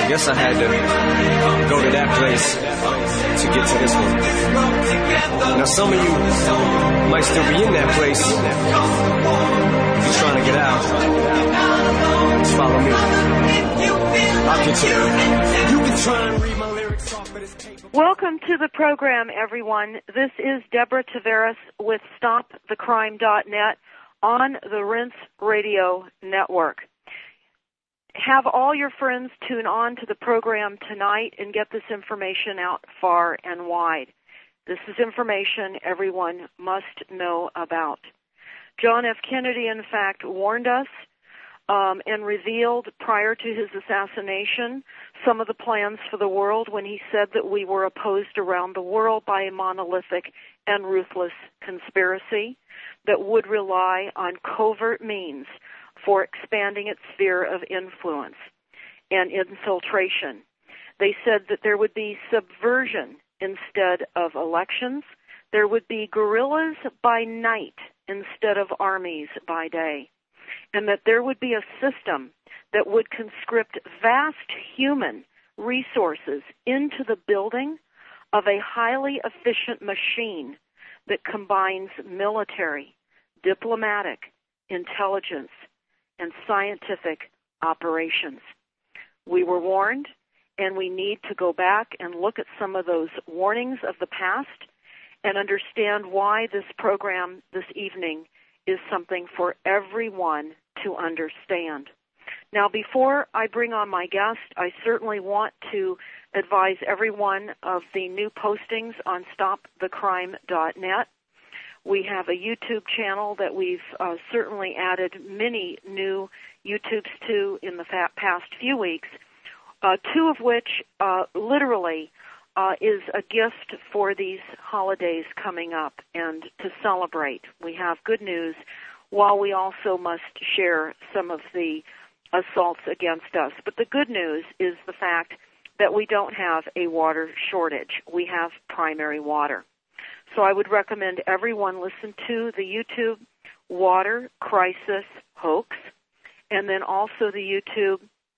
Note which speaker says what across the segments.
Speaker 1: guess I had to go to that place to get to this one. Now some of you might still be in that place. If you're trying to get out, just follow me. I'll get you there. You can try and read my lyrics off, but it's paper.
Speaker 2: Welcome to the program, everyone. This is Deborah Tavares with StopTheCrime.net on the Rinse Radio Network. Have all your friends tune on to the program tonight and get this information out far and wide. This is information everyone must know about. John F. Kennedy, in fact, warned us and revealed prior to his assassination some of the plans for the world when he said that we were opposed around the world by a monolithic and ruthless conspiracy that would rely on covert means for expanding its sphere of influence and infiltration. They said that there would be subversion instead of elections. There would be guerrillas by night instead of armies by day. And that there would be a system that would conscript vast human resources into the building of a highly efficient machine that combines military, diplomatic, intelligence, and scientific operations. We were warned, and we need to go back and look at some of those warnings of the past and understand why this program this evening is something for everyone to understand. Now, before I bring on my guest, I certainly want to advise everyone of the new postings on StopTheCrime.net. We have a YouTube channel that we've certainly added many new YouTubes to in the past few weeks, two of which literally is a gift for these holidays coming up and to celebrate. We have good news, while we also must share some of the assaults against us. But the good news is the fact that we don't have a water shortage. We have primary water. So I would recommend everyone listen to the YouTube Water Crisis Hoax, and then also the YouTube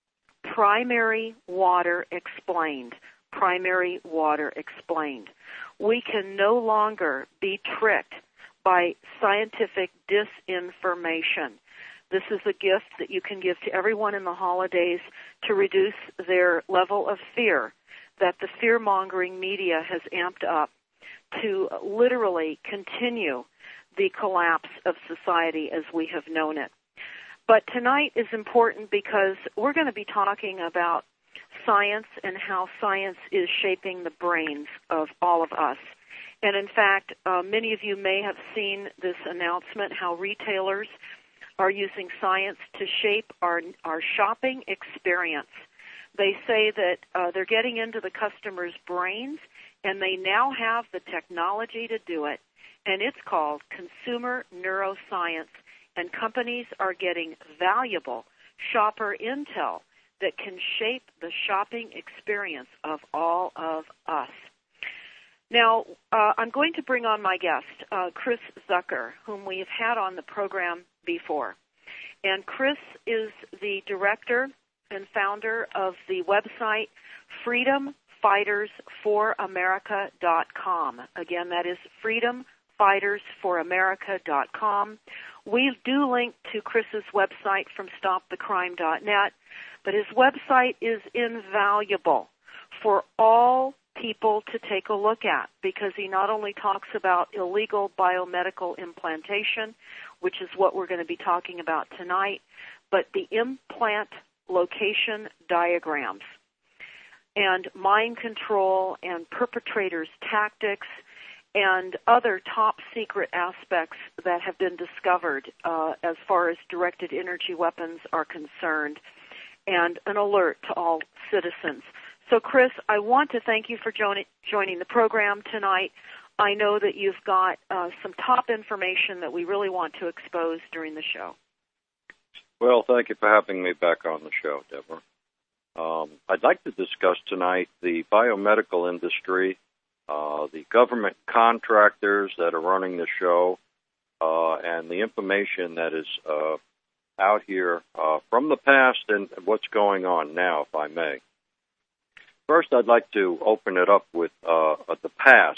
Speaker 2: Primary Water Explained. Primary Water Explained. We can no longer be tricked by scientific disinformation. This is a gift that you can give to everyone in the holidays to reduce their level of fear that the fear-mongering media has amped up to literally continue the collapse of society as we have known it. But tonight is important because we're going to be talking about science and how science is shaping the brains of all of us. And in fact, many of you may have seen this announcement, how retailers are using science to shape our shopping experience. They say that they're getting into the customer's brains, and they now have the technology to do it, and it's called consumer neuroscience, and companies are getting valuable shopper intel that can shape the shopping experience of all of us. Now, I'm going to bring on my guest, Chris Zucker, whom we have had on the program before. And Chris is the director and founder of the website freedomfightersforamerica.com. Again, that is freedomfightersforamerica.com. We do link to Chris's website from StopTheCrime.net, but his website is invaluable for all people to take a look at because he not only talks about illegal biomedical implantation, which is what we're going to be talking about tonight, but the implant location diagrams and mind control and perpetrators' tactics and other top secret aspects that have been discovered as far as directed energy weapons are concerned, and an alert to all citizens. So, Chris, I want to thank you for joining the program tonight. I know that you've got some top information that we really want to expose during the show.
Speaker 3: Well, thank you for having me back on the show, Deborah. I'd like to discuss tonight the biomedical industry, the government contractors that are running the show, and the information that is out here from the past and what's going on now, if I may. first I'd like to open it up with the past,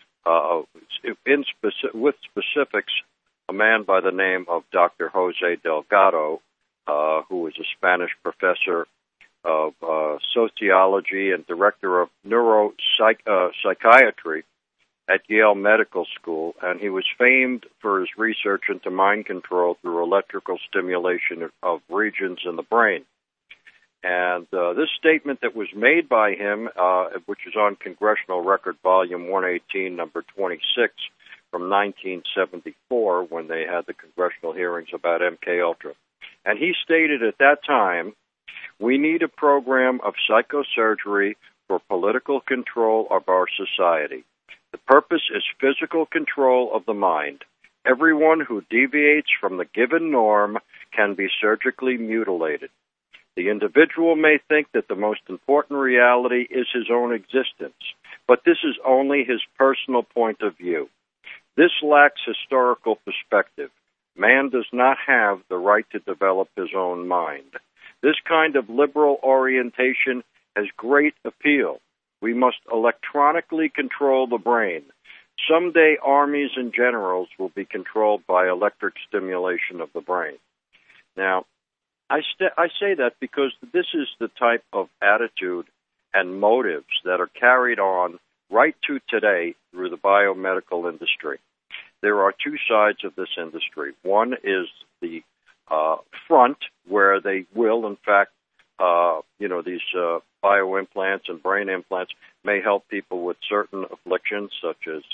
Speaker 3: with specifics. A man by the name of Dr. Jose Delgado, who was a Spanish professor of sociology and director of neuropsychiatry at Yale Medical School, and he was famed for his research into mind control through electrical stimulation of regions in the brain. And this statement that was made by him, which is on Congressional Record Volume 118, number 26, from 1974, when they had the congressional hearings about MKUltra. And he stated at that time, we need a program of psychosurgery for political control of our society. The purpose is physical control of the mind. Everyone who deviates from the given norm can be surgically mutilated. The individual may think that the most important reality is his own existence, but this is only his personal point of view. This lacks historical perspective. Man does not have the right to develop his own mind. This kind of liberal orientation has great appeal. We must electronically control the brain. Someday armies and generals will be controlled by electric stimulation of the brain. Now, I say that because this is the type of attitude and motives that are carried on right to today through the biomedical industry. There are two sides of this industry. One is the front, where they will, in fact, these bioimplants and brain implants may help people with certain afflictions such as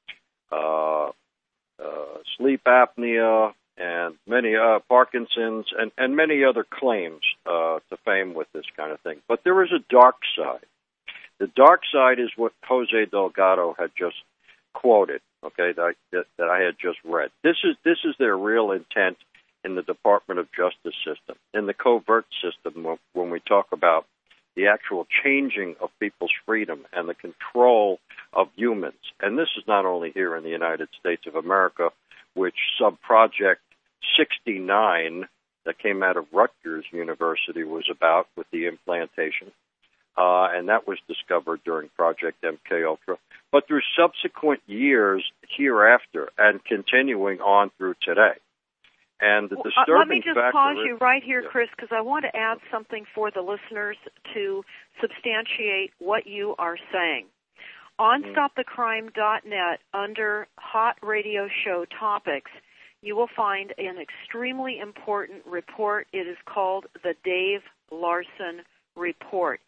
Speaker 3: sleep apnea and many Parkinson's and many other claims to fame with this kind of thing. But there is a dark side. The dark side is what Jose Delgado had just quoted, okay, that I had just read. This is their real intent in the Department of Justice system, in the covert system, when we talk about the actual changing of people's freedom and the control of humans. And this is not only here in the United States of America, which Subproject 69 that came out of Rutgers University was about with the implantation, and that was discovered during Project MKUltra. But through subsequent years hereafter and continuing on through today. And the disturbing
Speaker 2: let me just pause you right here,
Speaker 3: yeah.
Speaker 2: Chris, because I want to add something for the listeners to substantiate what you are saying. On StopTheCrime.net, under Hot Radio Show Topics, you will find an extremely important report. It is called the Dave Larson Report,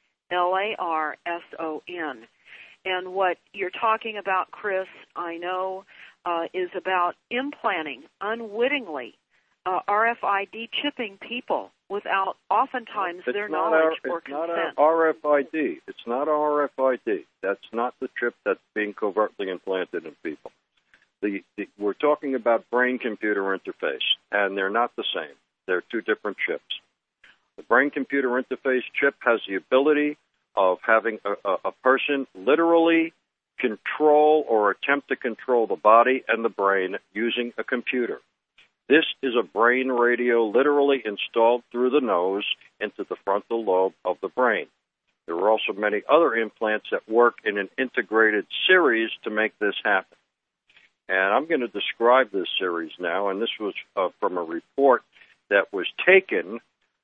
Speaker 2: Larson. And what you're talking about, Chris, I know, is about implanting unwittingly RFID chipping people without oftentimes their knowledge or consent.
Speaker 3: It's not RFID. It's not RFID. That's not the chip that's being covertly implanted in people. We're talking about brain-computer interface, and they're not the same. They're two different chips. The brain-computer interface chip has the ability of having a person literally control or attempt to control the body and the brain using a computer. This is a brain radio literally installed through the nose into the frontal lobe of the brain. There are also many other implants that work in an integrated series to make this happen. And I'm going to describe this series now, and this was from a report that was taken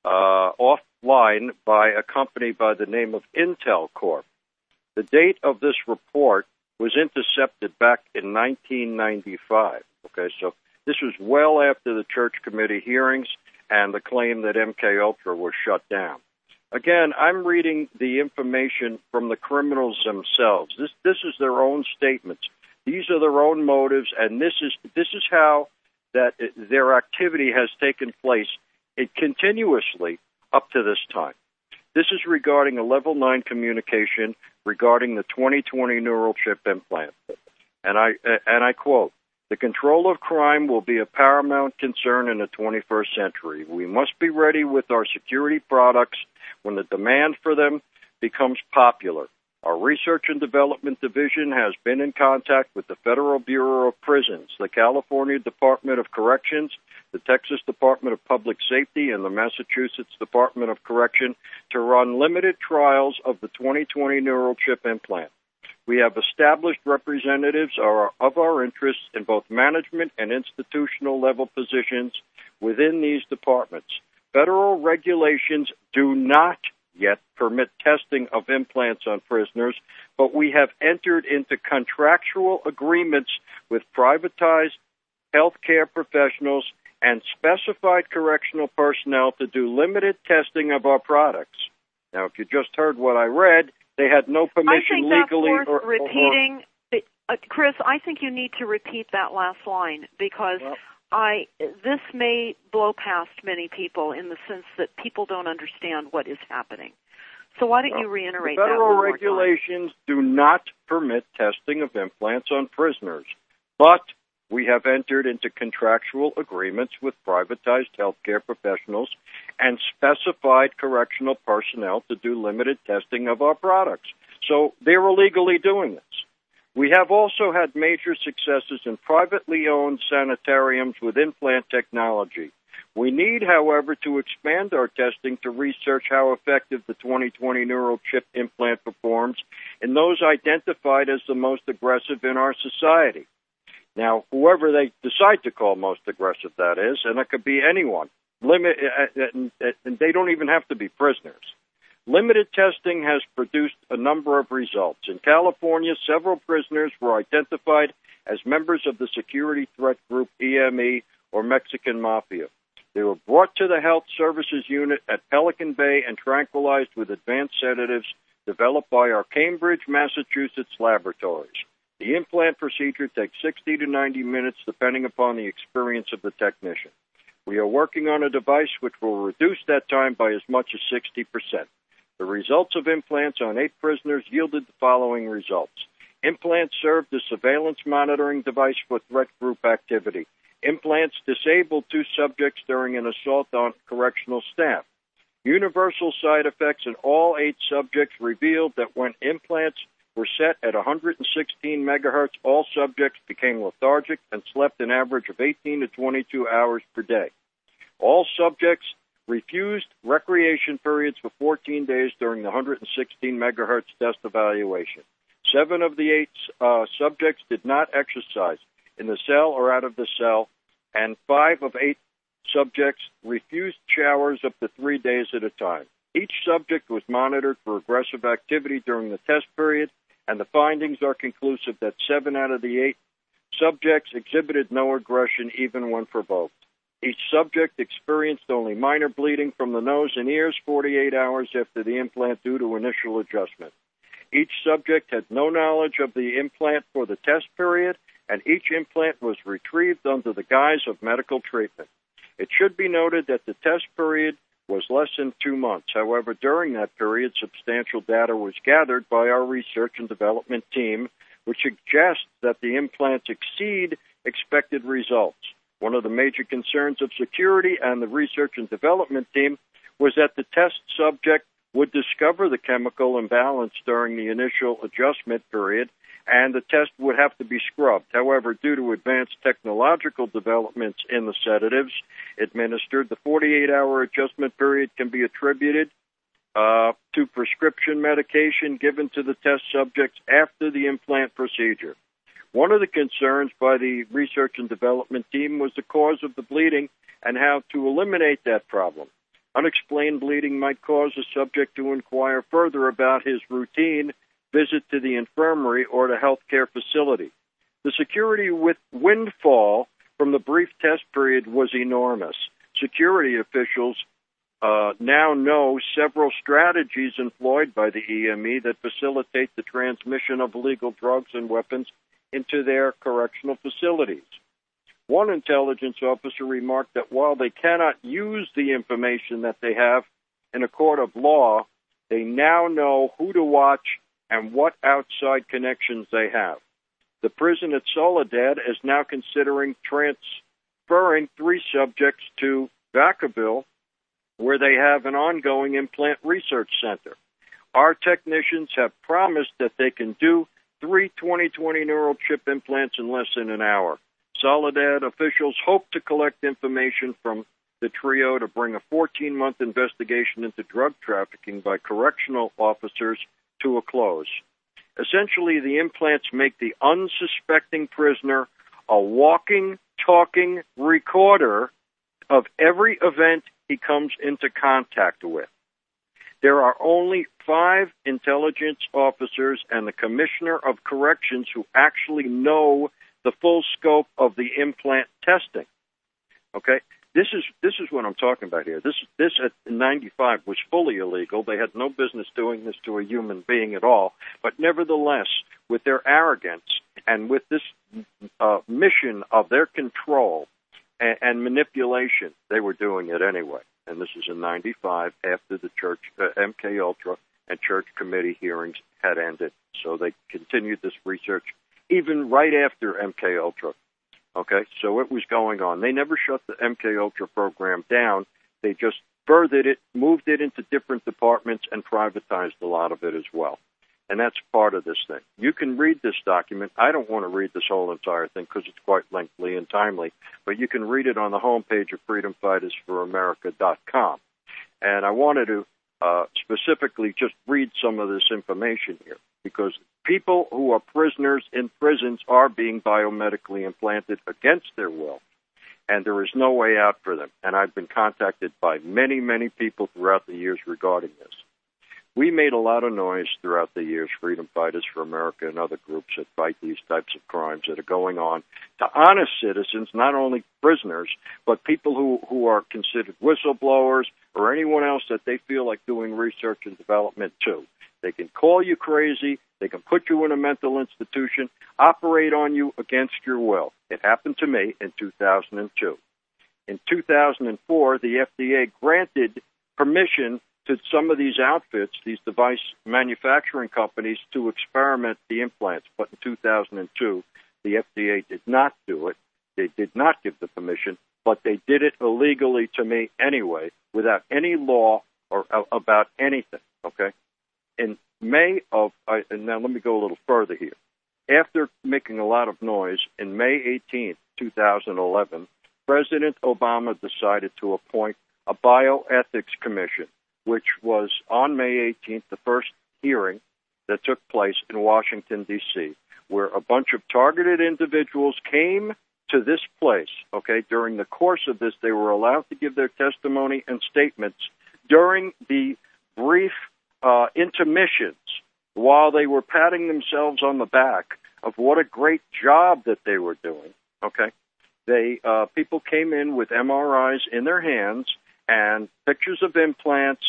Speaker 3: offline by a company by the name of Intel Corp. The date of this report was intercepted back in 1995. Okay, so this was well after the Church Committee hearings and the claim that MKUltra was shut down. Again, I'm reading the information from the criminals themselves. This is their own statements. These are their own motives, and this is how that their activity has taken place continuously up to this time. This is regarding a Level 9 communication regarding the 2020 neural chip implant. And I quote, "The control of crime will be a paramount concern in the 21st century. We must be ready with our security products when the demand for them becomes popular. Our Research and Development Division has been in contact with the Federal Bureau of Prisons, the California Department of Corrections, the Texas Department of Public Safety, and the Massachusetts Department of Correction to run limited trials of the 2020 neural chip implant. We have established representatives of our interests in both management and institutional level positions within these departments. Federal regulations do not yet permit testing of implants on prisoners, but we have entered into contractual agreements with privatized healthcare professionals and specified correctional personnel to do limited testing of our products. Now, if you just heard what I read, they had no permission legally.
Speaker 2: I think that's worth repeating. Chris, I think you need to repeat that last line because this may blow past many people in the sense that people don't understand what is happening. So why don't you reiterate that one more time?
Speaker 3: Federal regulations do not permit testing of implants on prisoners, but we have entered into contractual agreements with privatized healthcare professionals and specified correctional personnel to do limited testing of our products. So they're illegally doing this. We have also had major successes in privately owned sanitariums with implant technology. We need, however, to expand our testing to research how effective the 2020 neural chip implant performs in those identified as the most aggressive in our society. Now, whoever they decide to call most aggressive, that is, and it could be anyone, and they don't even have to be prisoners. Limited testing has produced a number of results. In California, several prisoners were identified as members of the security threat group EME or Mexican Mafia. They were brought to the Health Services Unit at Pelican Bay and tranquilized with advanced sedatives developed by our Cambridge, Massachusetts laboratories. The implant procedure takes 60 to 90 minutes, depending upon the experience of the technician. We are working on a device which will reduce that time by as much as 60%. The results of implants on 8 prisoners yielded the following results. Implants served as surveillance monitoring device for threat group activity. Implants disabled 2 subjects during an assault on correctional staff. Universal side effects in all 8 subjects revealed that when implants were set at 116 megahertz, all subjects became lethargic and slept an average of 18 to 22 hours per day. All subjects refused recreation periods for 14 days during the 116 megahertz test evaluation. 7 of the 8 subjects did not exercise in the cell or out of the cell, and 5 of 8 subjects refused showers up to 3 days at a time. Each subject was monitored for aggressive activity during the test period, and the findings are conclusive that 7 out of the 8 subjects exhibited no aggression even when provoked. Each subject experienced only minor bleeding from the nose and ears 48 hours after the implant due to initial adjustment. Each subject had no knowledge of the implant for the test period, and each implant was retrieved under the guise of medical treatment. It should be noted that the test period was less than 2 months. However, during that period, substantial data was gathered by our research and development team, which suggests that the implants exceed expected results. One of the major concerns of security and the research and development team was that the test subject would discover the chemical imbalance during the initial adjustment period, and the test would have to be scrubbed. However, due to advanced technological developments in the sedatives administered, the 48-hour adjustment period can be attributed to prescription medication given to the test subjects after the implant procedure. One of the concerns by the research and development team was the cause of the bleeding and how to eliminate that problem. Unexplained bleeding might cause a subject to inquire further about his routine visit to the infirmary or the healthcare facility. The security windfall from the brief test period was enormous. Security officials now know several strategies employed by the EME that facilitate the transmission of illegal drugs and weapons into their correctional facilities. One intelligence officer remarked that while they cannot use the information that they have in a court of law, they now know who to watch and what outside connections they have. The prison at Soledad is now considering transferring 3 subjects to Vacaville, where they have an ongoing implant research center. Our technicians have promised that they can do 3 20/20 neural chip implants in less than an hour. Soledad officials hope to collect information from the trio to bring a 14-month investigation into drug trafficking by correctional officers to a close. Essentially, the implants make the unsuspecting prisoner a walking, talking recorder of every event he comes into contact with. There are only 5 intelligence officers and the Commissioner of Corrections who actually know the full scope of the implant testing. Okay? This is what I'm talking about here. This at 95 was fully illegal. They had no business doing this to a human being at all. But nevertheless, with their arrogance and with this mission of their control and manipulation, they were doing it anyway. And this is in 95 after the church, MK Ultra and church committee hearings had ended. So they continued this research even right after MK Ultra. Okay, so it was going on. They never shut the MK Ultra program down. They just furthered it, moved it into different departments, and privatized a lot of it as well. And that's part of this thing. You can read this document. I don't want to read this whole entire thing because it's quite lengthy and timely, but you can read it on the homepage of freedomfightersforamerica.com. And I wanted to specifically just read some of this information here, because people who are prisoners in prisons are being biomedically implanted against their will, and there is no way out for them. And I've been contacted by many, many people throughout the years regarding this. We made a lot of noise throughout the years, Freedom Fighters for America and other groups that fight these types of crimes that are going on, to honest citizens, not only prisoners, but people who are considered whistleblowers or anyone else that they feel like doing research and development too. They can call you crazy. They can put you in a mental institution, operate on you against your will. It happened to me in 2002. In 2004, the FDA granted permission to some of these outfits, these device manufacturing companies, to experiment the implants. But in 2002, the FDA did not do it. They did not give the permission, but they did it illegally to me anyway, without any law or about anything, okay? In May of, and now let me go a little further here. After making a lot of noise, in May 18th, 2011, President Obama decided to appoint a bioethics commission, which was on May 18th, the first hearing that took place in Washington, D.C., where a bunch of targeted individuals came to this place, okay? During the course of this, they were allowed to give their testimony and statements during the brief intermissions while they were patting themselves on the back of what a great job that they were doing, okay? People came in with MRIs in their hands and pictures of implants,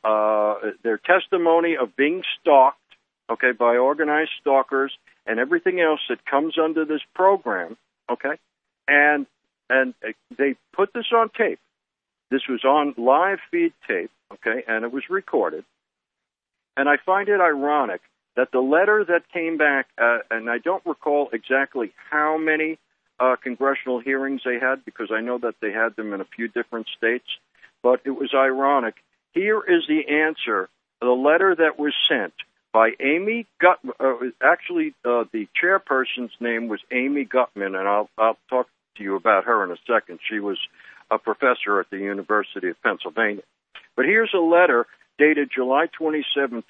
Speaker 3: their testimony of being stalked, okay, by organized stalkers and everything else that comes under this program, okay? And they put this on tape. This was on live feed tape, okay, and it was recorded. And I find it ironic that the letter that came back, and I don't recall exactly how many congressional hearings they had, because I know that they had them in a few different states, but it was ironic. Here is the answer, the letter that was sent by Amy Gutman. Actually, the chairperson's name was Amy Gutman, and I'll talk to you about her in a second. She was a professor at the University of Pennsylvania. But here's a letter dated July 27,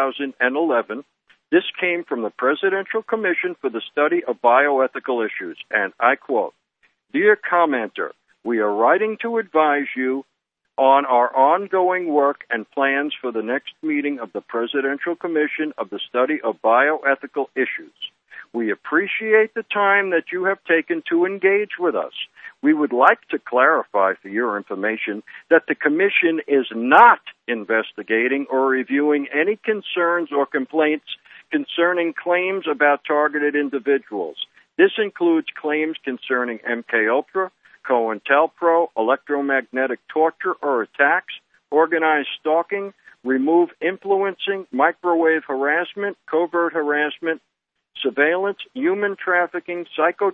Speaker 3: 2011. This came from the Presidential Commission for the Study of Bioethical Issues, and I quote, "Dear commenter, we are writing to advise you on our ongoing work and plans for the next meeting of the Presidential Commission of the Study of Bioethical Issues. We appreciate the time that you have taken to engage with us. We would like to clarify for your information that the Commission is not investigating or reviewing any concerns or complaints concerning claims about targeted individuals. This includes claims concerning MKUltra, COINTELPRO, electromagnetic torture or attacks, organized stalking, remove influencing, microwave harassment, covert harassment, surveillance, human trafficking,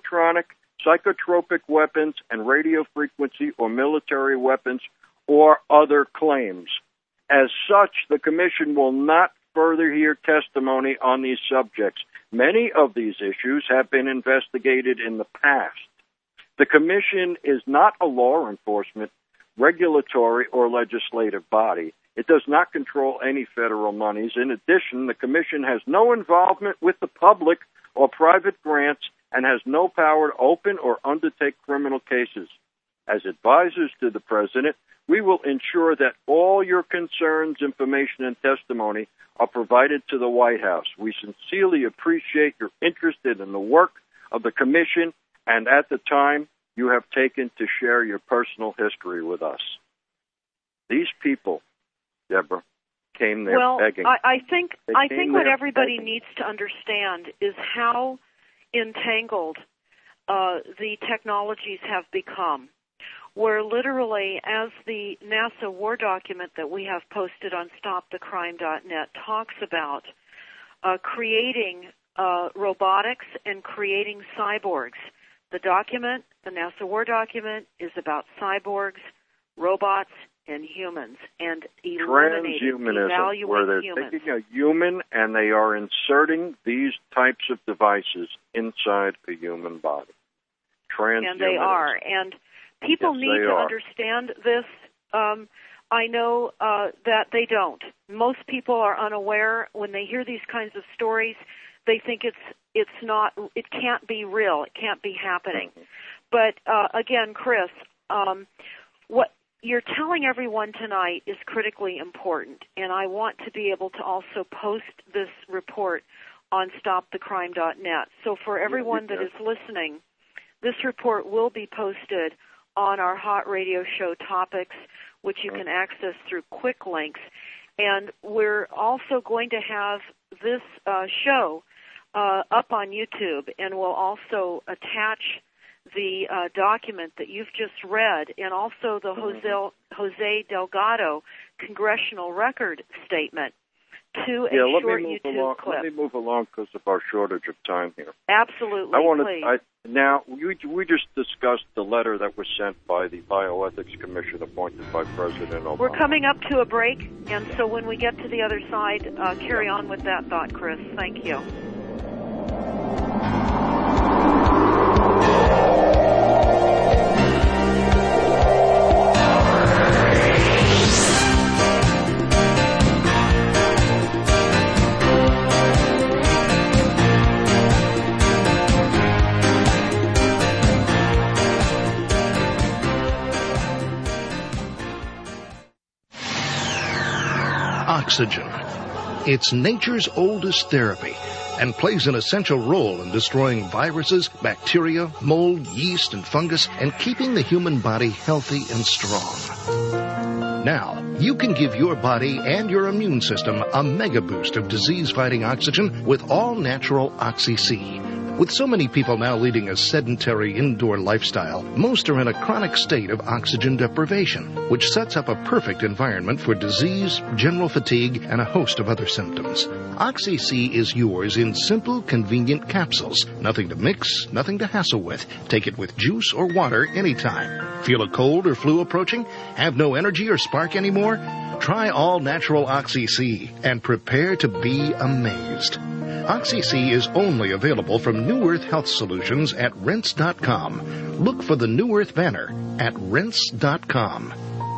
Speaker 3: psychotropic weapons, and radio frequency or military weapons, or other claims. As such, the Commission will not further hear testimony on these subjects. Many of these issues have been investigated in the past. The Commission is not a law enforcement, regulatory, or legislative body. It does not control any federal monies. In addition, the Commission has no involvement with the public or private grants and has no power to open or undertake criminal cases. As advisors to the President, we will ensure that all your concerns, information, and testimony are provided to the White House. We sincerely appreciate your interest in the work of the Commission and at the time you have taken to share your personal history with us. These people, Deborah, came there begging.
Speaker 2: I think what everybody needs to understand is how entangled the technologies have become, where literally, as the NASA War document that we have posted on StopTheCrime.net talks about, creating robotics and creating cyborgs. The document, the NASA War document, is about cyborgs, robots, and humans, and eliminating,
Speaker 3: transhumanism, where they're
Speaker 2: humans.
Speaker 3: taking a human and they are inserting these types of devices inside a human body. Transhumanism.
Speaker 2: And they are. And people need to understand this. I know that they don't. Most people are unaware. When they hear these kinds of stories, they think it can't be real. It can't be happening. But again, Chris, what you're telling everyone tonight is critically important, and I want to be able to also post this report on StopTheCrime.net. So for everyone that is listening, this report will be posted on our Hot Radio Show topics, which you can access through quick links. And we're also going to have this show up on YouTube, and we'll also attach the document that you've just read, and also the Jose Delgado congressional record statement to a short YouTube clip.
Speaker 3: Let me move along because of our shortage of time here.
Speaker 2: Absolutely,
Speaker 3: Now, we just discussed the letter that was sent by the Bioethics Commission appointed by President Obama.
Speaker 2: We're coming up to a break, and so when we get to the other side, carry on with that thought, Chris. Thank you.
Speaker 4: Oxygen. It's nature's oldest therapy and plays an essential role in destroying viruses, bacteria, mold, yeast, and fungus, and keeping the human body healthy and strong. Now, you can give your body and your immune system a mega boost of disease-fighting oxygen with all-natural Oxy-C. With so many people now leading a sedentary indoor lifestyle, most are in a chronic state of oxygen deprivation, which sets up a perfect environment for disease, general fatigue, and a host of other symptoms. Oxy-C is yours in simple, convenient capsules. Nothing to mix, nothing to hassle with. Take it with juice or water anytime. Feel a cold or flu approaching? Have no energy or spark anymore? Try all-natural Oxy-C and prepare to be amazed. Oxy-C is only available from New Earth Health Solutions at Rense.com. Look for the New Earth banner at Rense.com.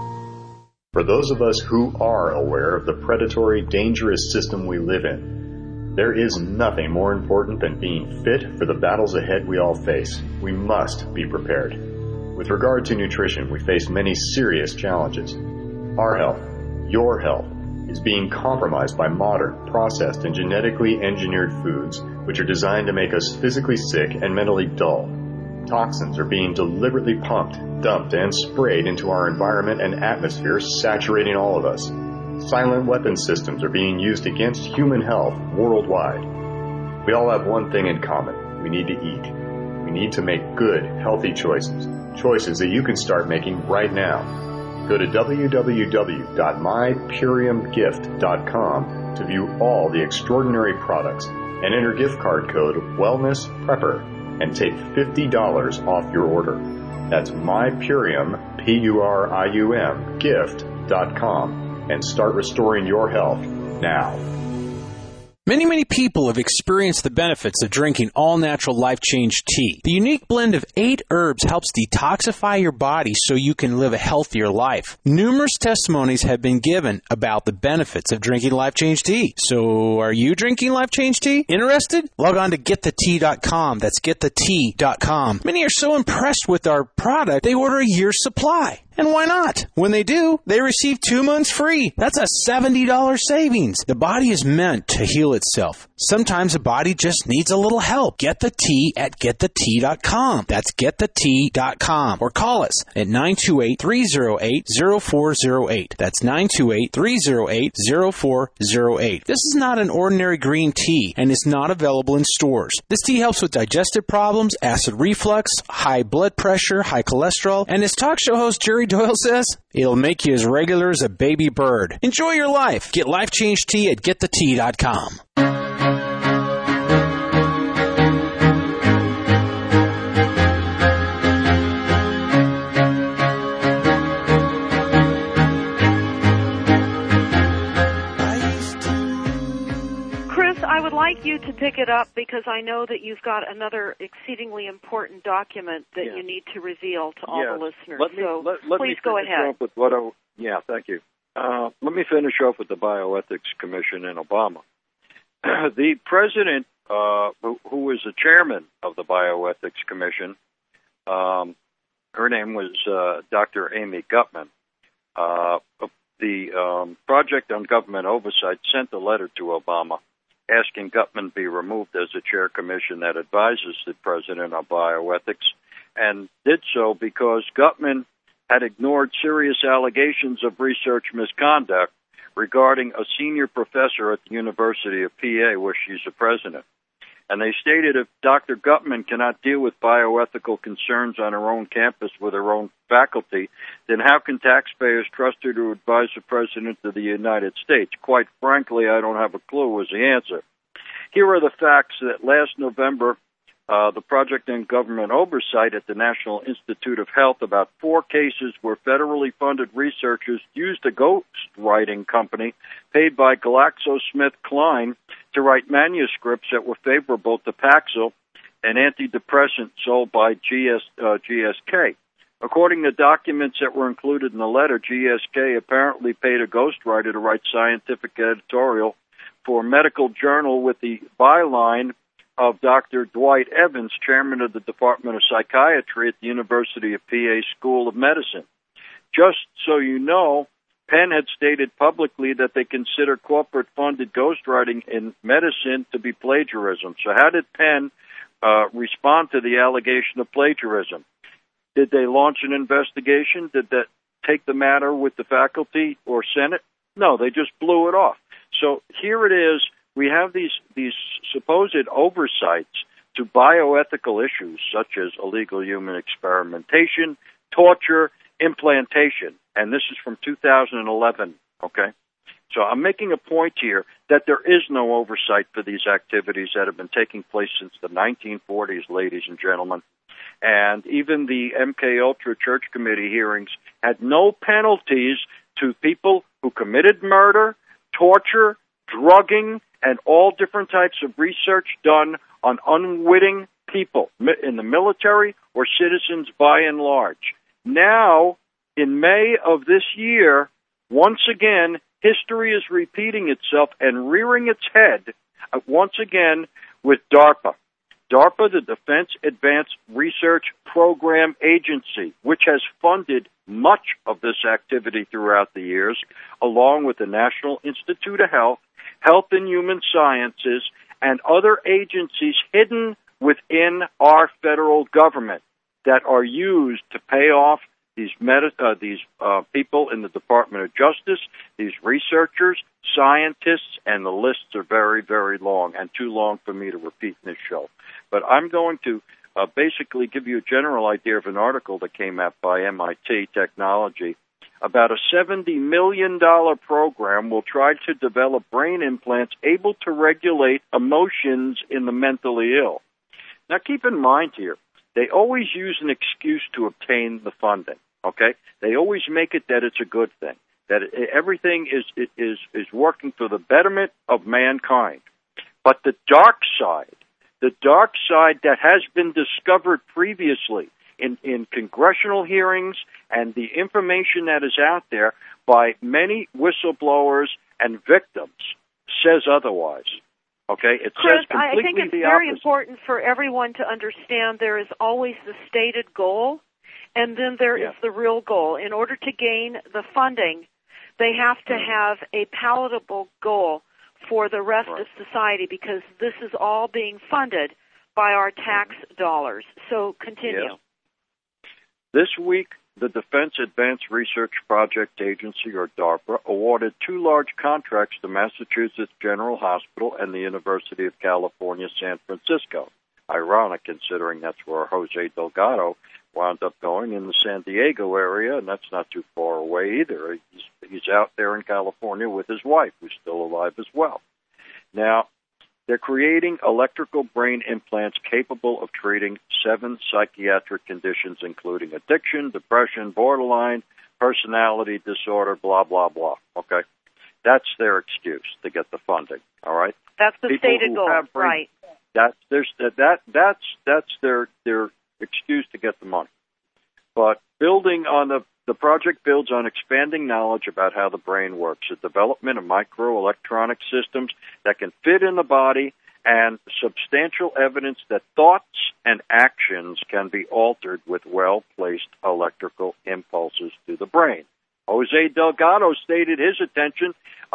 Speaker 5: For those of us who are aware of the predatory, dangerous system we live in, there is nothing more important than being fit for the battles ahead we all face. We must be prepared. With regard to nutrition, we face many serious challenges. Our health, your health, is being compromised by modern, processed, and genetically engineered foods which are designed to make us physically sick and mentally dull. Toxins are being deliberately pumped, dumped, and sprayed into our environment and atmosphere, saturating all of us. Silent weapon systems are being used against human health worldwide. We all have one thing in common. We need to eat. We need to make good, healthy choices. Choices that you can start making right now. Go to www.mypuriumgift.com to view all the extraordinary products and enter gift card code WellnessPrepper and take $50 off your order. That's mypurium, P-U-R-I-U-M, gift.com, and start restoring your health now.
Speaker 6: Many people have experienced the benefits of drinking all-natural Life Change tea. The unique blend of 8 herbs helps detoxify your body so you can live a healthier life. Numerous testimonies have been given about the benefits of drinking Life Change tea. So, are you drinking Life Change tea? Interested? Log on to getthetea.com. That's getthetea.com. Many are so impressed with our product, they order a year's supply. And why not? When they do, they receive 2 months free. That's a $70 savings. The body is meant to heal itself. Sometimes the body just needs a little help. Get the tea at getthetea.com. That's getthetea.com. Or call us at 928-308-0408. That's 928-308-0408. This is not an ordinary green tea and is not available in stores. This tea helps with digestive problems, acid reflux, high blood pressure, high cholesterol, and as talk show host Jerry Doyle says, it'll make you as regular as a baby bird. Enjoy your life. Get Life Change tea at getthetea.com.
Speaker 2: I would like you to pick it up because I know that you've got another exceedingly important document that you need to reveal to all the listeners. Please go ahead.
Speaker 3: Thank you. Let me finish off with the Bioethics Commission in Obama. The president, who is the chairman of the Bioethics Commission, her name was Dr. Amy Gutmann. The Project on Government Oversight sent a letter to Obama asking Gutmann be removed as the chair commission that advises the president on bioethics, and did so because Gutmann had ignored serious allegations of research misconduct regarding a senior professor at the University of PA, where she's the president. And they stated if Dr. Gutmann cannot deal with bioethical concerns on her own campus with her own faculty, then how can taxpayers trust her to advise the President of the United States? Quite frankly, I don't have a clue was the answer. Here are the facts that last November, the Project on Government Oversight at the National Institute of Health, about 4 cases where federally funded researchers used a ghostwriting company paid by GlaxoSmithKline to write manuscripts that were favorable to Paxil, an antidepressant sold by GSK. According to documents that were included in the letter, GSK apparently paid a ghostwriter to write scientific editorial for a medical journal with the byline of Dr. Dwight Evans, chairman of the Department of Psychiatry at the University of PA School of Medicine. Just so you know, Penn had stated publicly that they consider corporate-funded ghostwriting in medicine to be plagiarism. So how did Penn respond to the allegation of plagiarism? Did they launch an investigation? Did that take the matter with the faculty or Senate? No, they just blew it off. So here it is. We have these supposed oversights to bioethical issues such as illegal human experimentation, torture, implantation, and this is from 2011, okay? So I'm making a point here that there is no oversight for these activities that have been taking place since the 1940s, ladies and gentlemen. And even the MKUltra Church Committee hearings had no penalties to people who committed murder, torture, drugging, and all different types of research done on unwitting people in the military or citizens by and large. Now, in May of this year, once again, history is repeating itself and rearing its head once again with DARPA. DARPA, the Defense Advanced Research Program Agency, which has funded much of this activity throughout the years, along with the National Institute of Health, Health and Human Sciences, and other agencies hidden within our federal government that are used to pay off these people in the Department of Justice, these researchers, scientists, and the lists are very, very long and too long for me to repeat in this show. But I'm going to basically give you a general idea of an article that came out by MIT Technology. About a $70 million program will try to develop brain implants able to regulate emotions in the mentally ill. Now, keep in mind here, they always use an excuse to obtain the funding, okay? They always make it that it's a good thing, that everything is working for the betterment of mankind. But the dark side that has been discovered previously in congressional hearings and the information that is out there by many whistleblowers and victims says otherwise. Okay, it
Speaker 2: Chris,
Speaker 3: says completely
Speaker 2: I think it's
Speaker 3: the
Speaker 2: very
Speaker 3: opposite.
Speaker 2: important for everyone to understand there is always the stated goal, and then there is the real goal. In order to gain the funding, they have to have a palatable goal for the rest of society, because this is all being funded by our tax dollars. So continue.
Speaker 3: Yes. This week, the Defense Advanced Research Project Agency, or DARPA, awarded 2 large contracts to Massachusetts General Hospital and the University of California, San Francisco. Ironic, considering that's where Jose Delgado wound up going, in the San Diego area, and that's not too far away either. He's out there in California with his wife, who's still alive as well. Now, they're creating electrical brain implants capable of treating 7 psychiatric conditions, including addiction, depression, borderline, personality disorder, blah, blah, blah. Okay? That's their excuse to get the funding, all right?
Speaker 2: That's the
Speaker 3: People
Speaker 2: stated goal, right.
Speaker 3: That's their excuse to get the money. But building on the project builds on expanding knowledge about how the brain works, the development of microelectronic systems that can fit in the body, and substantial evidence that thoughts and actions can be altered with well-placed electrical impulses to the brain. Jose Delgado stated his intentions,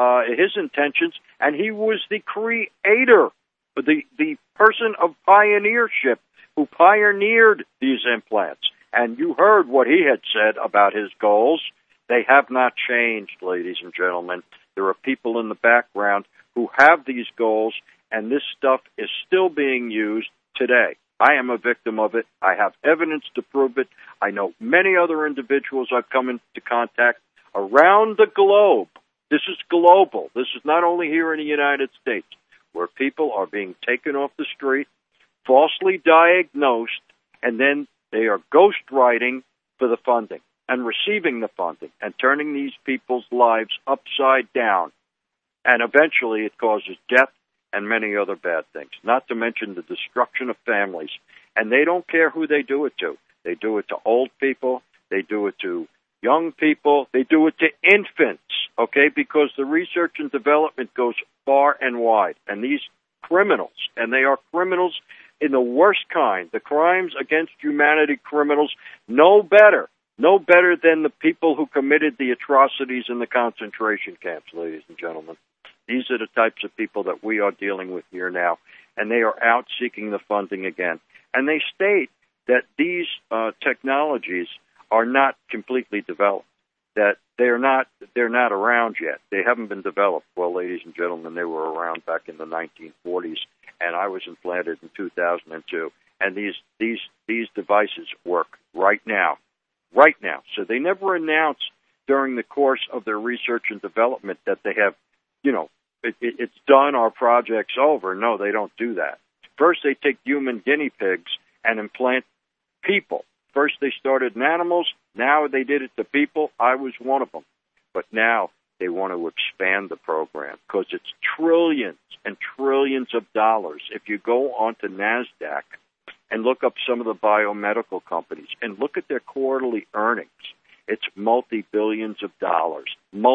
Speaker 3: and he was the creator, the person of pioneership who pioneered these implants. And you heard what he had said about his goals. They have not changed, ladies and gentlemen. There are people in the background who have these goals, and this stuff is still being used today. I am a victim of it. I have evidence to prove it. I know many other individuals I've come into contact around the globe. This is global. This is not only here in the United States, where people are being taken off the street, falsely diagnosed, and then they are ghostwriting for the funding and receiving the funding and turning these people's lives upside down. And eventually it causes death and many other bad things, not to mention the destruction of families. And they don't care who they do it to. They do it to old people. They do it to young people. They do it to infants, okay, because the research and development goes far and wide. And these criminals, and they are criminals in the worst kind, the crimes against humanity criminals, no better than the people who committed the atrocities in the concentration camps, ladies and gentlemen. These are the types of people that we are dealing with here now, and they are out seeking the funding again. And they state that these technologies are not completely developed, that they're not around yet. They haven't been developed. Well, ladies and gentlemen, they were around back in the 1940s, and I was implanted in 2002. And these devices work right now. So they never announce during the course of their research and development that they have, it's done, our project's over. No, they don't do that. First, they take human guinea pigs and implant people. First, they started in animals. Now they did it to people. I was one of them. But now they want to expand the program because it's trillions and trillions of dollars. If you go onto NASDAQ and look up some of the biomedical companies and look at their quarterly earnings, it's multi-billions of dollars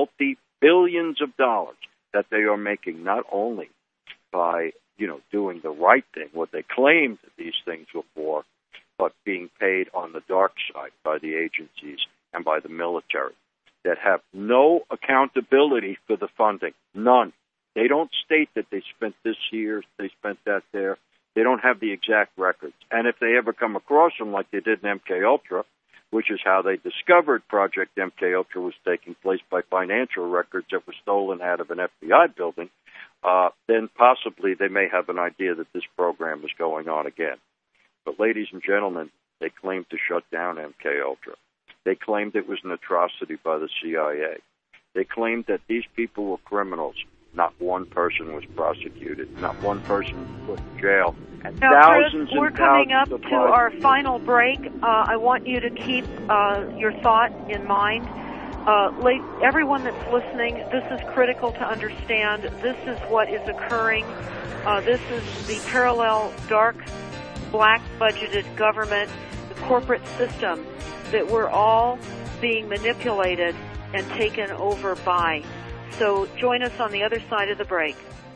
Speaker 3: that they are making, not only by, doing the right thing, what they claimed these things were for, but being paid on the dark side by the agencies and by the military that have no accountability for the funding. None. They don't state that they spent this here, they spent that there. They don't have the exact records. And if they ever come across them like they did in MKUltra, which is how they discovered Project MKUltra was taking place by financial records that were stolen out of an FBI building, then possibly they may have an idea that this program is going on again. But ladies and gentlemen, they claimed to shut down MKUltra. They claimed it was an atrocity by the CIA. They claimed that these people were criminals. Not one person was prosecuted. Not one was put in jail. And
Speaker 2: now,
Speaker 3: thousands
Speaker 2: Chris, we're
Speaker 3: and
Speaker 2: coming up
Speaker 3: thousands
Speaker 2: to our final break. I want you to keep your thought in mind. Everyone that's listening, this is critical to understand. This is what is occurring. This is the parallel dark, black budgeted government, the corporate system that we're all being manipulated and taken over by. So join us on the other side of the break.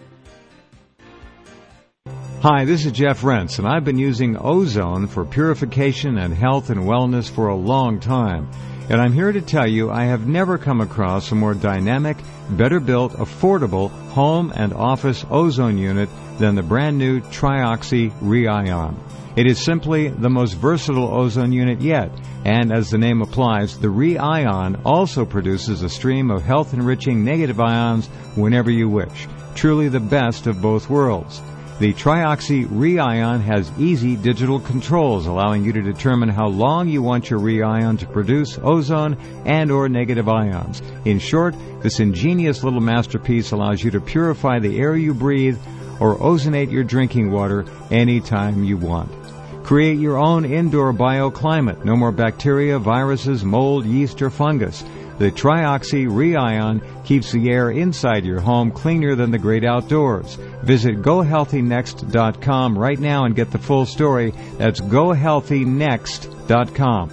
Speaker 7: Hi, this is Jeff Rentz, and I've been using ozone for purification and health and wellness for a long time. And I'm here to tell you I have never come across a more dynamic, better built, affordable home and office ozone unit than the brand new Trioxy Re-Ion. It is simply the most versatile ozone unit yet, and as the name applies, the Re-Ion also produces a stream of health-enriching negative ions whenever you wish. Truly the best of both worlds. The Trioxy Re-Ion has easy digital controls, allowing you to determine how long you want your Re-Ion to produce ozone and or negative ions. In short, this ingenious little masterpiece allows you to purify the air you breathe or ozonate your drinking water anytime you want. Create your own indoor bioclimate. No more bacteria, viruses, mold, yeast, or fungus. The Trioxy Re-Ion keeps the air inside your home cleaner than the great outdoors. Visit GoHealthyNext.com right now and get the full story. That's GoHealthyNext.com.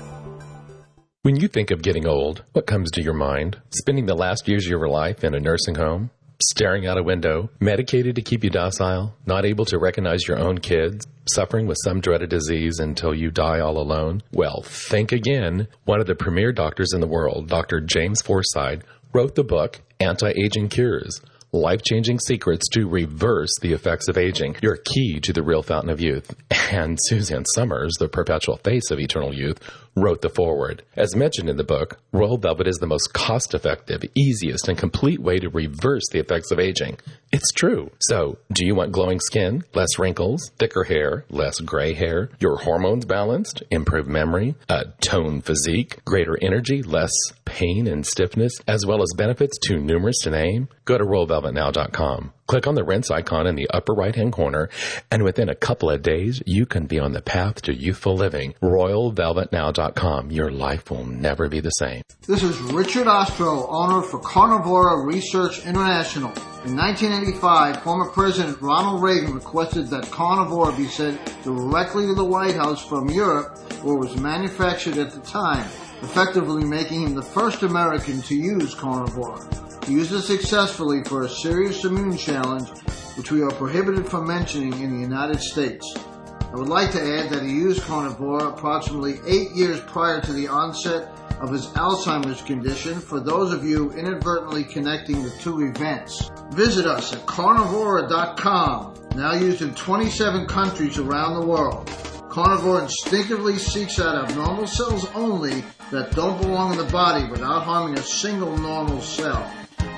Speaker 8: When you think of getting old, what comes to your mind? Spending the last years of your life in a nursing home? Staring out a window? Medicated to keep you docile? Not able to recognize your own kids? Suffering with some dreaded disease until you die all alone? Well, think again. One of the premier doctors in the world, Dr. James Forsythe, wrote the book Anti-Aging Cures, Life-Changing Secrets to Reverse the Effects of Aging, your key to the real fountain of youth. And Suzanne Summers, the perpetual face of eternal youth, wrote the foreword. As mentioned in the book, Royal Velvet is the most cost-effective, easiest, and complete way to reverse the effects of aging. It's true. So, do you want glowing skin, less wrinkles, thicker hair, less gray hair, your hormones balanced, improved memory, a toned physique, greater energy, less pain and stiffness, as well as benefits too numerous to name? Go to RoyalVelvetNow.com. Click on the rinse icon in the upper right-hand corner, and within a couple of days, you can be on the path to youthful living. RoyalVelvetNow.com. Your life will never be the same.
Speaker 9: This is Richard Ostro, owner for Carnivora Research International. In 1985, former President Ronald Reagan requested that Carnivora be sent directly to the White House from Europe, where it was manufactured at the time, effectively making him the first American to use Carnivora. He used it successfully for a serious immune challenge, which we are prohibited from mentioning in the United States. I would like to add that he used Carnivora approximately 8 years prior to the onset of his Alzheimer's condition, for those of you inadvertently connecting the two events. Visit us at Carnivora.com, now used in 27 countries around the world. Carnivora instinctively seeks out abnormal cells only that don't belong in the body without harming a single normal cell.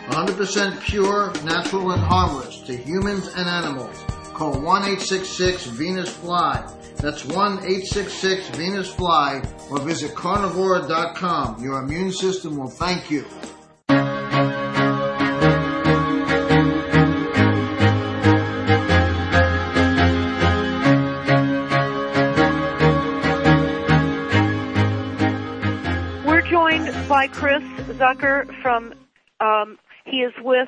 Speaker 9: 100% pure, natural, and harmless to humans and animals. Call 1-866-VENUS-FLY. That's 1-866-VENUS-FLY, or visit Carnivora.com. Your immune system will thank you.
Speaker 2: We're joined by Chris Zucker from... he is with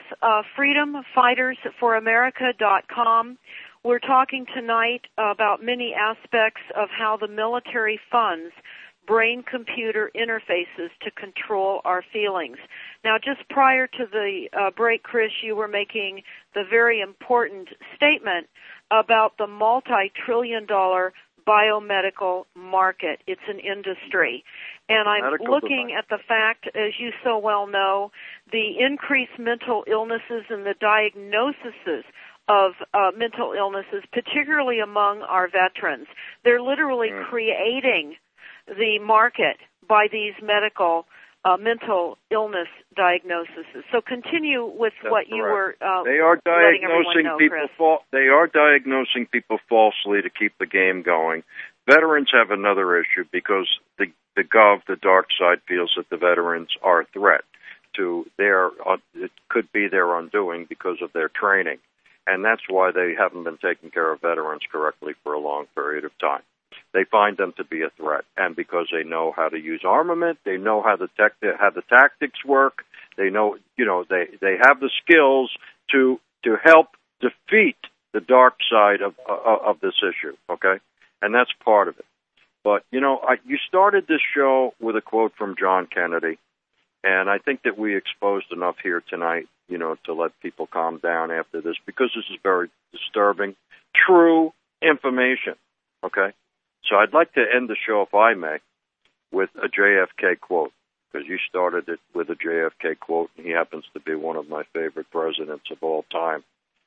Speaker 2: FreedomFightersForAmerica.com. We're talking tonight about many aspects of how the military funds brain-computer interfaces to control our feelings. Now, just prior to the break, Chris, you were making the very important statement about the multi-trillion-dollar biomedical market. It's an industry. And I'm looking at the fact, as you so well know, the increased mental illnesses and the diagnoses of mental illnesses, particularly among our veterans. They're literally creating the market by these mental illness diagnoses. So continue with what you were
Speaker 3: They are diagnosing
Speaker 2: know,
Speaker 3: people. They are diagnosing people falsely to keep the game going. Veterans have another issue because the dark side, feels that the veterans are a threat to it could be their undoing because of their training. And that's why they haven't been taking care of veterans correctly for a long period of time. they find them to be a threat. And because they know how to use armament, they know how the tactics work, they know, they have the skills to help defeat the dark side of this issue, okay? And that's part of it. But, you started this show with a quote from John Kennedy, and I think that we exposed enough here tonight, to let people calm down after this, because this is very disturbing, true information, okay? So I'd like to end the show, if I may, with a JFK quote, because you started it with a JFK quote, and he happens to be one of my favorite presidents of all time,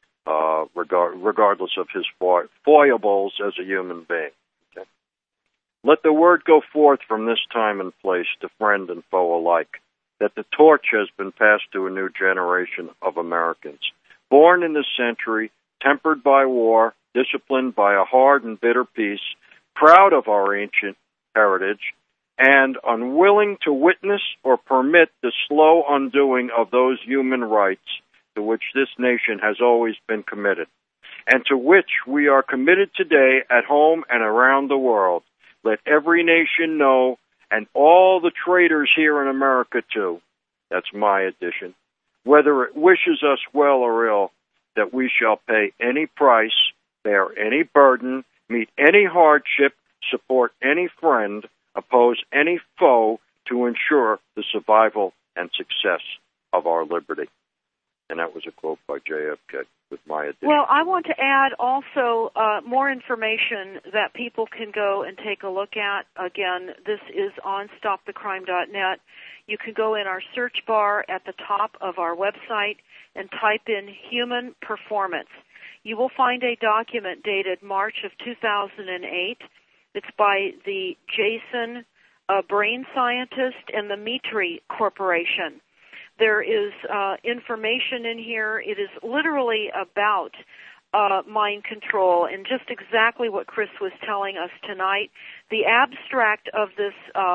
Speaker 3: regardless of his foibles as a human being. Okay? Let the word go forth from this time and place to friend and foe alike, that the torch has been passed to a new generation of Americans, born in this century, tempered by war, disciplined by a hard and bitter peace, proud of our ancient heritage, and unwilling to witness or permit the slow undoing of those human rights to which this nation has always been committed, and to which we are committed today at home and around the world. Let every nation know, and all the traitors here in America too, that's my addition, whether it wishes us well or ill, that we shall pay any price, bear any burden, meet any hardship, support any friend, oppose any foe to ensure the survival and success of our liberty. And that was a quote by JFK with my addition.
Speaker 2: Well, I want to add also more information that people can go and take a look at. Again, this is on stopthecrime.net. You can go in our search bar at the top of our website and type in human performance. You will find a document dated March of 2008. It's by the Jason brain scientist and the Mitri Corporation. There is information in here. It is literally about mind control and just exactly what Chris was telling us tonight. The abstract of this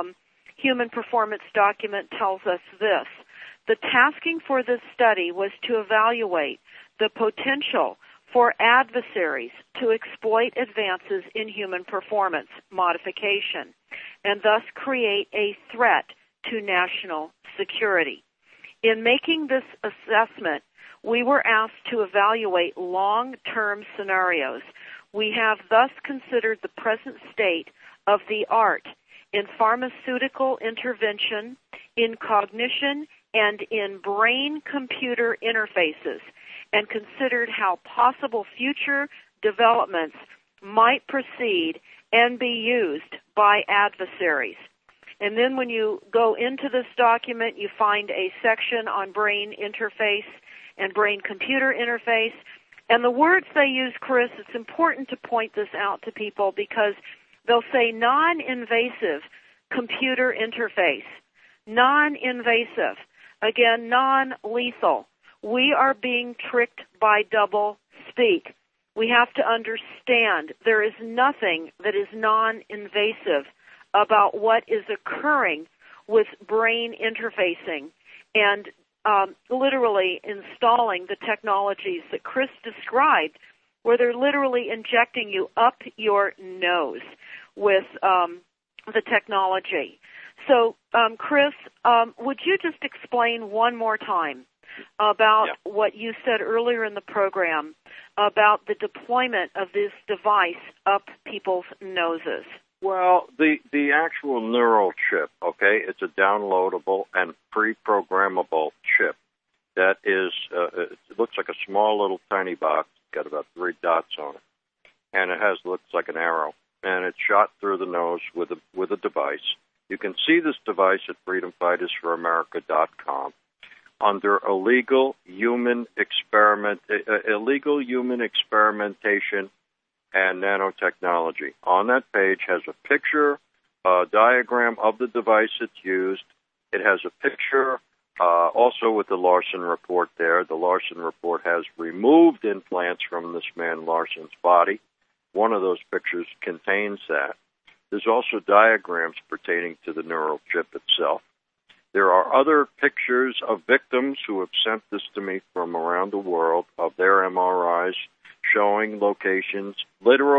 Speaker 2: human performance document tells us this. The tasking for this study was to evaluate the potential for adversaries to exploit advances in human performance modification and thus create a threat to national security. In making this assessment, we were asked to evaluate long-term scenarios. We have thus considered the present state of the art in pharmaceutical intervention, in cognition, and in brain-computer interfaces, and considered how possible future developments might proceed and be used by adversaries. And then when you go into this document, you find a section on brain interface and brain-computer interface. And the words they use, Chris, it's important to point this out to people because they'll say non-invasive computer interface, non-invasive, again, non-lethal. We are being tricked by double speak. We have to understand there is nothing that is non-invasive about what is occurring with brain interfacing and literally installing the technologies that Chris described, where they're literally injecting you up your nose with the technology. So, Chris, would you just explain one more time about what you said earlier in the program about the deployment of this device up people's noses?
Speaker 3: Well, the actual neural chip, okay, it's a downloadable and pre-programmable chip that is, it looks like a small little tiny box, got about 3 dots on it, and it looks like an arrow, and it's shot through the nose with a device. You can see this device at freedomfightersforamerica.com under illegal human experimentation and nanotechnology. On that page has a picture, a diagram of the device that's used. It has a picture also with the Larson report there. The Larson report has removed implants from this man Larson's body. One of those pictures contains that. There's also diagrams pertaining to the neural chip itself. There are other pictures of victims who have sent this to me from around the world of their MRIs showing locations, literal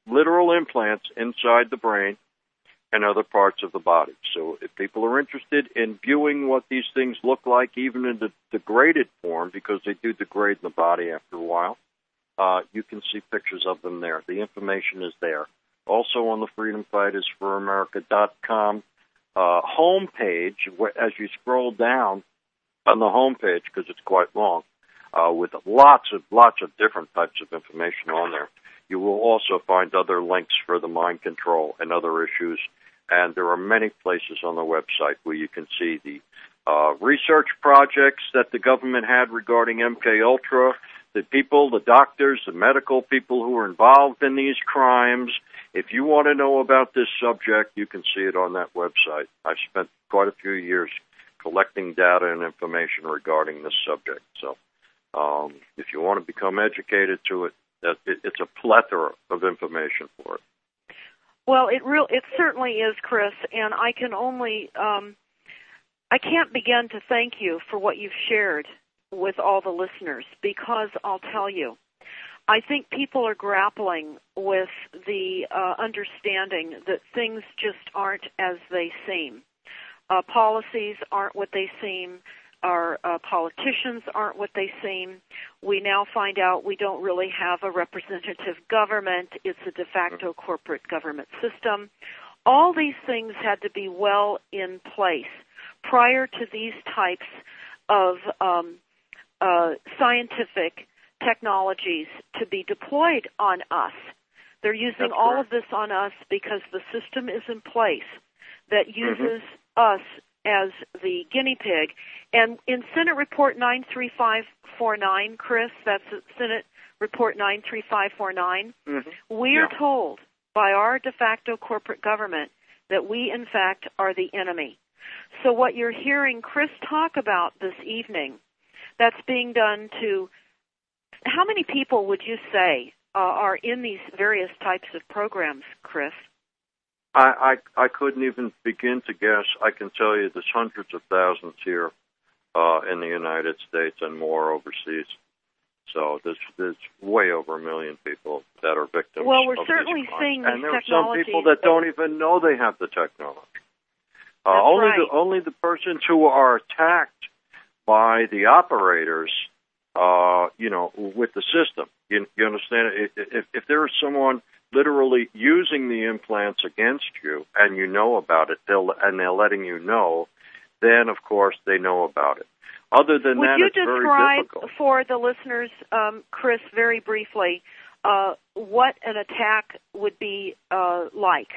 Speaker 3: literal implants inside the brain and other parts of the body. So if people are interested in viewing what these things look like, even in the degraded form, because they do degrade in the body after a while, you can see pictures of them there. The information is there. Also on the freedomfightersforamerica.com homepage, as you scroll down on the homepage, because it's quite long, with lots of different types of information on there, you will also find other links for the mind control and other issues. And there are many places on the website where you can see the research projects that the government had regarding MKUltra, the people, the doctors, the medical people who are involved in these crimes. If you want to know about this subject, you can see it on that website. I've spent quite a few years collecting data and information regarding this subject. So if you want to become educated to it, it's a plethora of information for it.
Speaker 2: Well, it certainly is, Chris, and I can only I can't begin to thank you for what you've shared with all the listeners, because I'll tell you, I think people are grappling with the understanding that things just aren't as they seem. Policies aren't what they seem. Our politicians aren't what they seem. We now find out we don't really have a representative government. It's a de facto corporate government system. All these things had to be well in place prior to these types of scientific technologies to be deployed on us. They're using all of this on us because the system is in place that uses us as the guinea pig. And in Senate Report 93549, Chris, that's Senate Report 93549, we are told by our de facto corporate government that we, in fact, are the enemy. So what you're hearing Chris talk about this evening, that's being done to, how many people would you say are in these various types of programs, Chris?
Speaker 3: I couldn't even begin to guess. I can tell you there's hundreds of thousands here in the United States and more overseas. So there's way over 1 million people that are victims.
Speaker 2: Well, we're
Speaker 3: of
Speaker 2: certainly
Speaker 3: these crimes.
Speaker 2: seeing these
Speaker 3: and there are
Speaker 2: technologies.
Speaker 3: some people that don't even know they have the technology. Only the persons who are attacked by the operators, with the system. You understand? If there is someone literally using the implants against you, and you know about it, they're letting you know, then of course they know about it. Other than that, it's very difficult.
Speaker 2: Would you describe for the listeners, Chris, very briefly, what an attack would be like?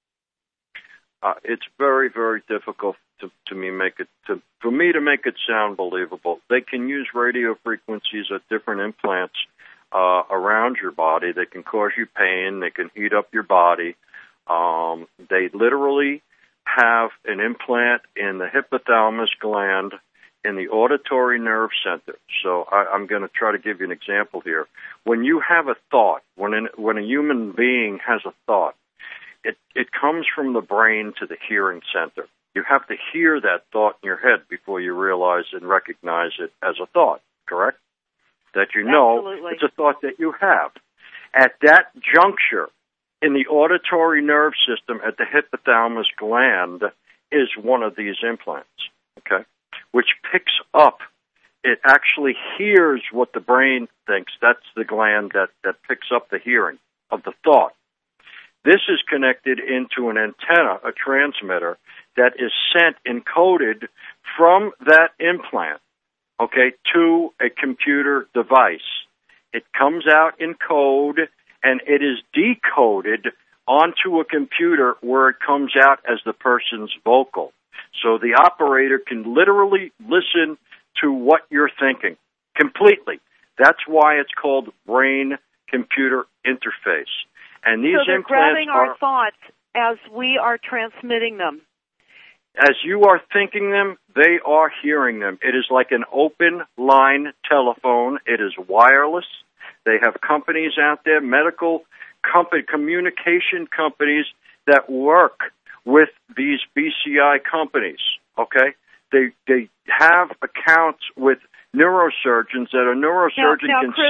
Speaker 3: It's very, very difficult for me to make it sound believable. They can use radio frequencies at different implants around your body. They can cause you pain. They can heat up your body. They literally have an implant in the hypothalamus gland in the auditory nerve center. So I'm going to try to give you an example here. When you have a thought, when a human being has a thought, it comes from the brain to the hearing center. You have to hear that thought in your head before you realize and recognize it as a thought, correct? That you know
Speaker 2: Absolutely.
Speaker 3: It's a thought that you have. At that juncture in the auditory nerve system at the hypothalamus gland is one of these implants, okay, which picks up. It actually hears what the brain thinks. That's the gland that picks up the hearing of the thought. This is connected into an antenna, a transmitter, that is sent encoded from that implant, okay, to a computer device. It comes out in code, and it is decoded onto a computer where it comes out as the person's vocal. So the operator can literally listen to what you're thinking completely. That's why it's called brain-computer interface. And these
Speaker 2: so they're
Speaker 3: implants
Speaker 2: grabbing our thoughts as we are transmitting them.
Speaker 3: As you are thinking them, they are hearing them. It is like an open line telephone. It is wireless. They have companies out there, medical communication companies that work with these BCI companies, okay? They have accounts with neurosurgeons that a neurosurgeon
Speaker 2: now,
Speaker 3: can
Speaker 2: Chris,
Speaker 3: sit.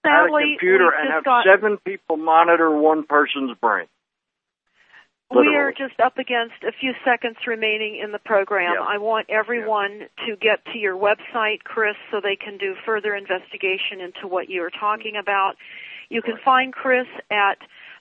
Speaker 3: at a computer and have 7 people monitor one person's brain. Literally.
Speaker 2: We are just up against a few seconds remaining in the program.
Speaker 3: Yeah.
Speaker 2: I want everyone to get to your website, Chris, so they can do further investigation into what you are talking about. You can find Chris at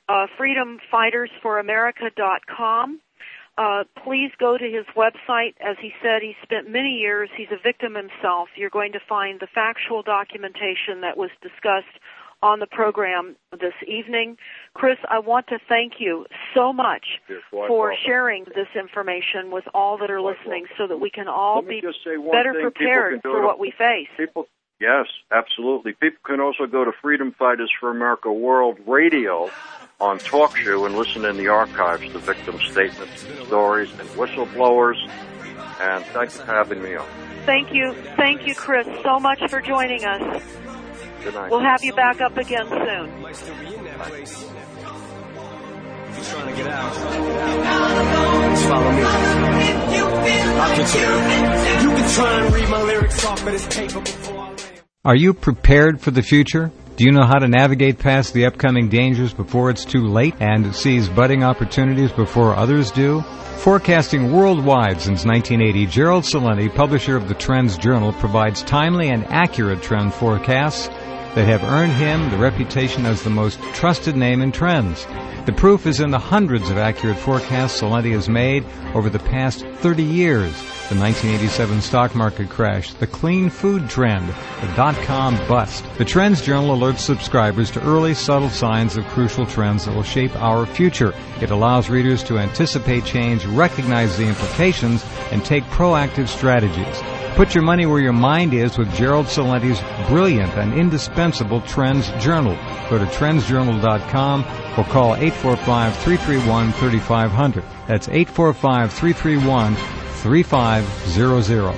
Speaker 2: freedomfightersforamerica.com. Please go to his website. As he said, he spent many years. He's a victim himself. You're going to find the factual documentation that was discussed on the program this evening. Chris, I want to thank you so much for sharing this information with all that are listening so that we can all be better prepared for what we face.
Speaker 3: Yes, absolutely. People can also go to Freedom Fighters for America World Radio on TalkShoe and listen in the archives to victim statements, stories, and whistleblowers. And thank you for having me on.
Speaker 2: Thank you, Chris, so much for joining us.
Speaker 3: Good night.
Speaker 2: We'll have you back up again soon.
Speaker 1: Might still be in that place. If you're trying to get out, just follow me. I'll get you. You can try and read my lyrics off of this paper before I lay.
Speaker 7: Are you prepared for the future? Do you know how to navigate past the upcoming dangers before it's too late and seize budding opportunities before others do? Forecasting worldwide since 1980, Gerald Celente, publisher of the Trends Journal, provides timely and accurate trend forecasts that have earned him the reputation as the most trusted name in trends. The proof is in the hundreds of accurate forecasts Celente has made over the past 30 years. The 1987 stock market crash, the clean food trend, the dot-com bust. The Trends Journal alerts subscribers to early, subtle signs of crucial trends that will shape our future. It allows readers to anticipate change, recognize the implications, and take proactive strategies. Put your money where your mind is with Gerald Celente's brilliant and indispensable Trends Journal. Go to trendsjournal.com or call 845-331-3500. That's 845-331-3500.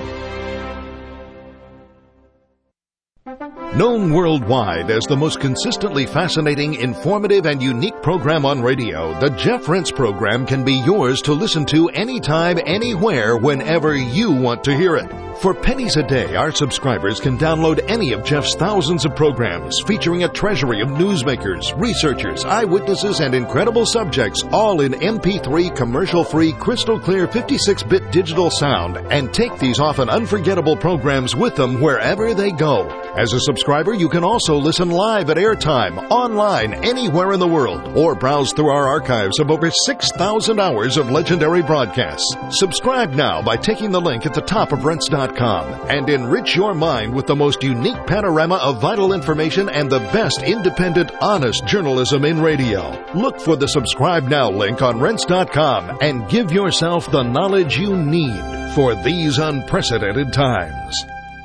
Speaker 4: Known worldwide as the most consistently fascinating, informative, and unique program on radio, the Jeff Rense program can be yours to listen to anytime, anywhere, whenever you want to hear it. For pennies a day, our subscribers can download any of Jeff's thousands of programs featuring a treasury of newsmakers, researchers, eyewitnesses, and incredible subjects, all in MP3 commercial-free, crystal-clear 56-bit digital sound, and take these often unforgettable programs with them wherever they go. As a subscriber, you can also listen live at airtime, online, anywhere in the world, or browse through our archives of over 6,000 hours of legendary broadcasts. Subscribe now by taking the link at the top of Rense.com and enrich your mind with the most unique panorama of vital information and the best independent, honest journalism in radio. Look for the Subscribe Now link on Rense.com and give yourself the knowledge you need for these unprecedented times.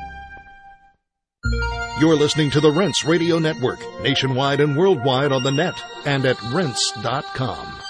Speaker 4: You're listening to the Rense Radio Network, nationwide and worldwide on the net and at Rense.com.